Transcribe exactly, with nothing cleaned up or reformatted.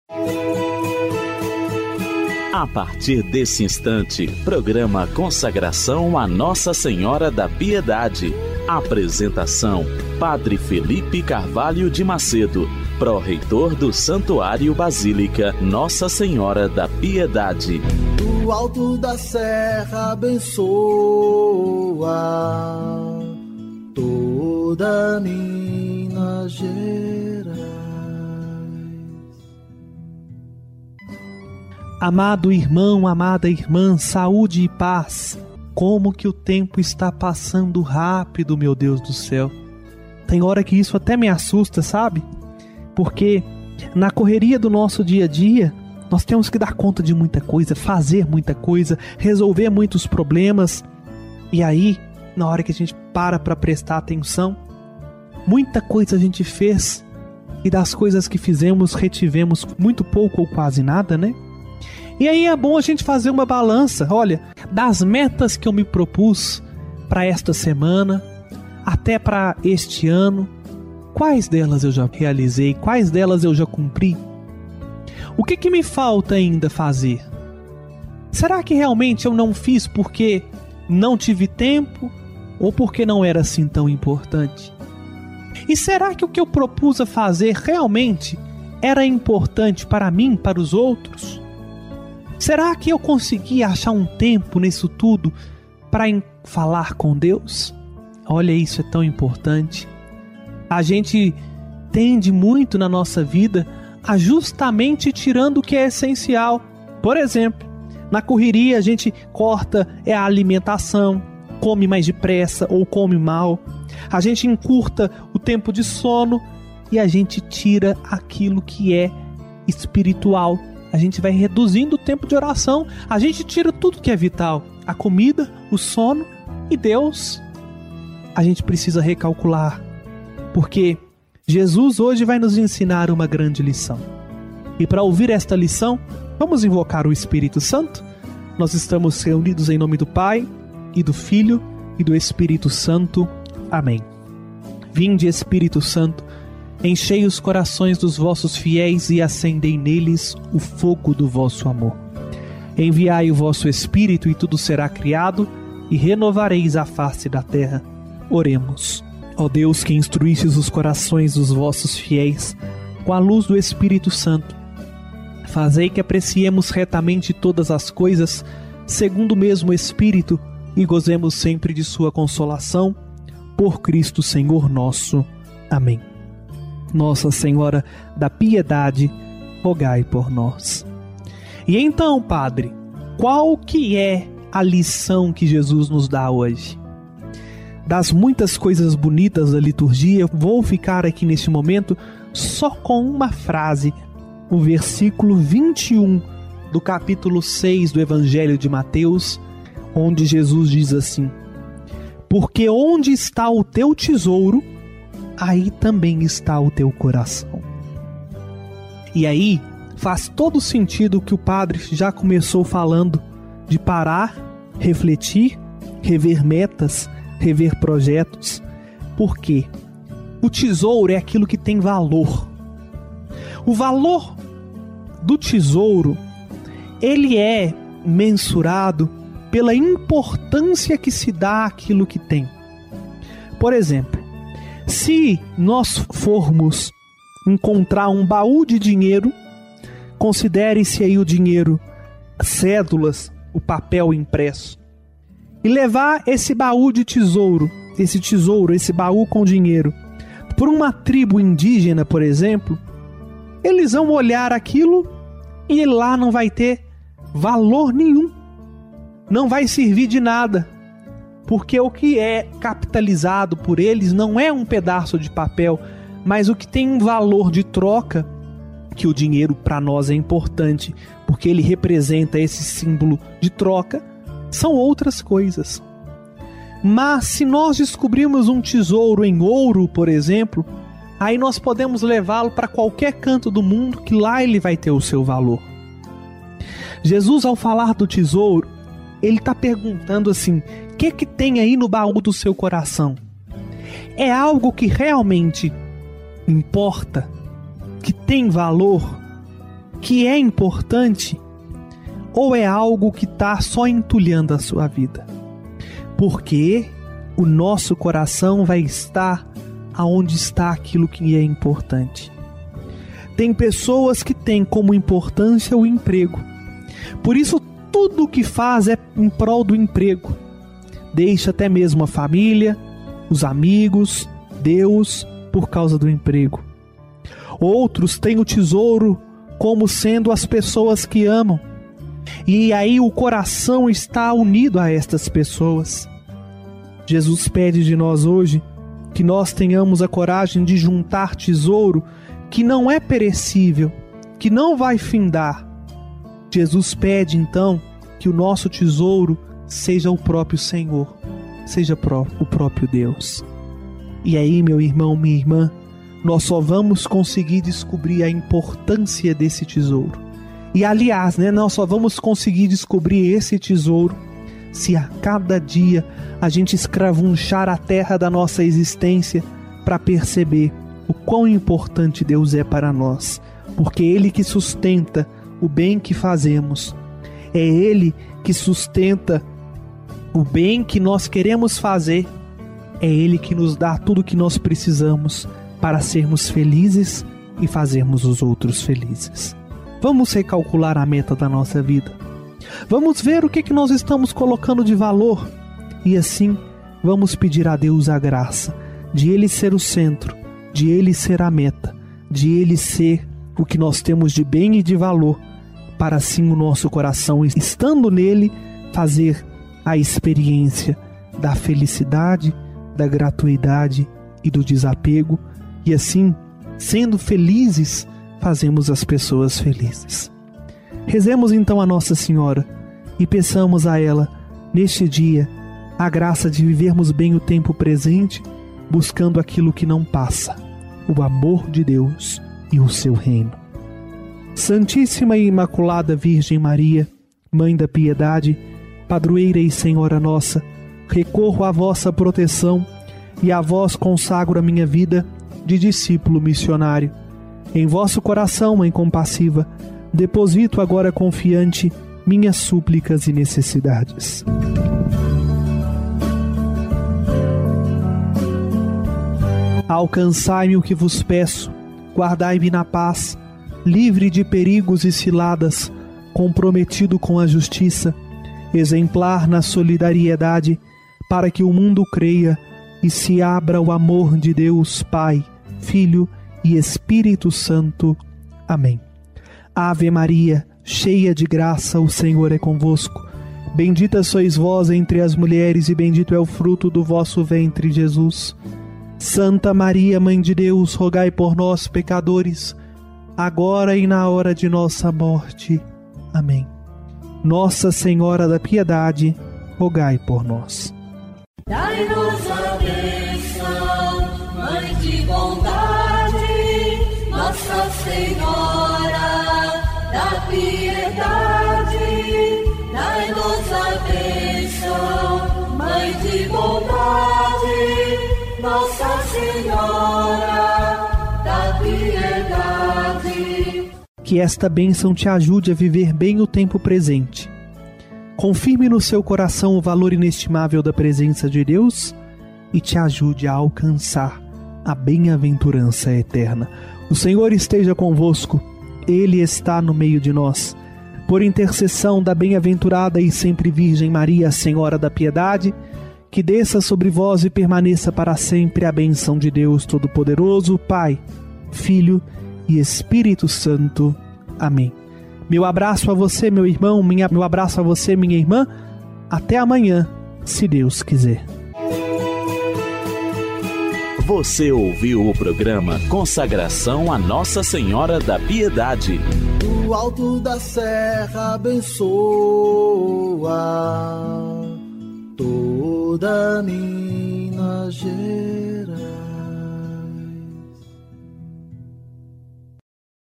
A partir desse instante, programa Consagração a Nossa Senhora da Piedade. Apresentação: Padre Felipe Carvalho de Macedo, pró-reitor do Santuário Basílica Nossa Senhora da Piedade. Do alto da serra abençoa toda Minas Gerais. Amado irmão, amada irmã, saúde e paz. Como que o tempo está passando rápido, meu Deus do céu. Tem hora que isso até me assusta, sabe? Porque na correria do nosso dia a dia, nós temos que dar conta de muita coisa, fazer muita coisa, resolver muitos problemas. E aí, na hora que a gente para para prestar atenção, muita coisa a gente fez e das coisas que fizemos, retivemos muito pouco ou quase nada, né? E aí é bom a gente fazer uma balança, olha, das metas que eu me propus para esta semana, até para este ano, quais delas eu já realizei, quais delas eu já cumpri? O que que me falta ainda fazer? Será que realmente eu não fiz porque não tive tempo ou porque não era assim tão importante? E será que o que eu propus a fazer realmente era importante para mim, para os outros? Será que eu consegui achar um tempo nisso tudo para falar com Deus? Olha, isso é tão importante. A gente tende muito na nossa vida a justamente tirando o que é essencial. Por exemplo, na correria a gente corta é a alimentação, come mais depressa ou come mal. A gente encurta o tempo de sono e a gente tira aquilo que é espiritual. A gente vai reduzindo o tempo de oração, a gente tira tudo que é vital, a comida, o sono e Deus. A gente precisa recalcular, porque Jesus hoje vai nos ensinar uma grande lição. E para ouvir esta lição, vamos invocar o Espírito Santo? Nós estamos reunidos em nome do Pai, e do Filho, e do Espírito Santo. Amém. Vinde, Espírito Santo, enchei os corações dos vossos fiéis e acendei neles o fogo do vosso amor. Enviai o vosso Espírito e tudo será criado, e renovareis a face da terra. Oremos. Ó Deus, que instruístes os corações dos vossos fiéis com a luz do Espírito Santo, fazei que apreciemos retamente todas as coisas, segundo o mesmo Espírito, e gozemos sempre de sua consolação, por Cristo Senhor nosso. Amém. Nossa Senhora da Piedade, rogai por nós. E então, Padre, qual que é a lição que Jesus nos dá hoje? Das muitas coisas bonitas da liturgia, vou ficar aqui neste momento só com uma frase, o versículo vinte e um do capítulo seis do Evangelho de Mateus, onde Jesus diz assim: porque onde está o teu tesouro, aí também está o teu coração. E aí faz todo sentido o que o padre já começou falando, de parar, refletir, rever metas, rever projetos. Por quê? O tesouro é aquilo que tem valor. O valor do tesouro, ele é mensurado pela importância que se dá àquilo que tem. Por exemplo, se nós formos encontrar um baú de dinheiro, considere-se aí o dinheiro, cédulas, o papel impresso, e levar esse baú de tesouro, esse tesouro, esse baú com dinheiro, por uma tribo indígena, por exemplo, eles vão olhar aquilo e lá não vai ter valor nenhum. Não vai servir de nada, porque o que é capitalizado por eles não é um pedaço de papel, mas o que tem um valor de troca, que o dinheiro para nós é importante, porque ele representa esse símbolo de troca, são outras coisas. Mas se nós descobrirmos um tesouro em ouro, por exemplo, aí nós podemos levá-lo para qualquer canto do mundo, que lá ele vai ter o seu valor. Jesus, ao falar do tesouro, ele está perguntando assim: o que que tem aí no baú do seu coração? É algo que realmente importa, que tem valor? que é importante ou é algo que está só entulhando a sua vida? Porque o nosso coração vai estar aonde está aquilo que é importante. Tem pessoas que têm como importância o emprego. Por isso, tudo o que faz é em prol do emprego. Deixa até mesmo a família, os amigos, Deus, por causa do emprego. Outros têm o tesouro como sendo as pessoas que amam. E aí o coração está unido a estas pessoas. Jesus pede de nós hoje que nós tenhamos a coragem de juntar tesouro que não é perecível, que não vai findar. Jesus pede então que o nosso tesouro seja o próprio Senhor, seja o próprio Deus. E aí, meu irmão, minha irmã, nós só vamos conseguir descobrir a importância desse tesouro. E aliás, né, nós só vamos conseguir descobrir esse tesouro se a cada dia a gente escravunchar a terra da nossa existência para perceber o quão importante Deus é para nós. Porque é Ele que sustenta o bem que fazemos. É Ele que sustenta o bem que nós queremos fazer. É Ele que nos dá tudo o que nós precisamos para sermos felizes e fazermos os outros felizes. Vamos recalcular a meta da nossa vida. Vamos ver o que, que nós estamos colocando de valor. E assim, vamos pedir a Deus a graça de Ele ser o centro, de Ele ser a meta, de Ele ser o que nós temos de bem e de valor, para assim o nosso coração, estando nele, fazer a experiência da felicidade, da gratuidade e do desapego, e assim, sendo felizes, fazemos as pessoas felizes. Rezemos então a Nossa Senhora e peçamos a ela, neste dia, a graça de vivermos bem o tempo presente, buscando aquilo que não passa, o amor de Deus e o seu reino. Santíssima e Imaculada Virgem Maria, Mãe da Piedade, Padroeira e Senhora nossa, recorro à vossa proteção e a vós consagro a minha vida de discípulo missionário. Em vosso coração, Mãe compassiva, deposito agora confiante minhas súplicas e necessidades. Alcançai-me o que vos peço, guardai-me na paz, livre de perigos e ciladas, comprometido com a justiça, exemplar na solidariedade, para que o mundo creia e se abra o amor de Deus Pai, Filho e Espírito Santo. Amém. Ave Maria, cheia de graça, o Senhor é convosco. Bendita sois vós entre as mulheres e bendito é o fruto do vosso ventre, Jesus. Santa Maria, Mãe de Deus, rogai por nós, pecadores, agora e na hora de nossa morte. Amém. Nossa Senhora da Piedade, rogai por nós. Dai-nos a bênção, Mãe de bondade, Nossa Senhora da Piedade. Dai-nos a bênção, Mãe de bondade, Nossa Senhora da Piedade. Que esta bênção te ajude a viver bem o tempo presente. Confirme no seu coração o valor inestimável da presença de Deus e te ajude a alcançar a bem-aventurança eterna. O Senhor esteja convosco, Ele está no meio de nós. Por intercessão da bem-aventurada e sempre Virgem Maria, Senhora da Piedade, que desça sobre vós e permaneça para sempre a bênção de Deus Todo-Poderoso, Pai, Filho e Espírito Santo. Amém. Meu abraço a você, meu irmão, minha, meu abraço a você, minha irmã. Até amanhã, se Deus quiser. Você ouviu o programa Consagração a Nossa Senhora da Piedade. Do alto da serra abençoa toda Minas Gerais.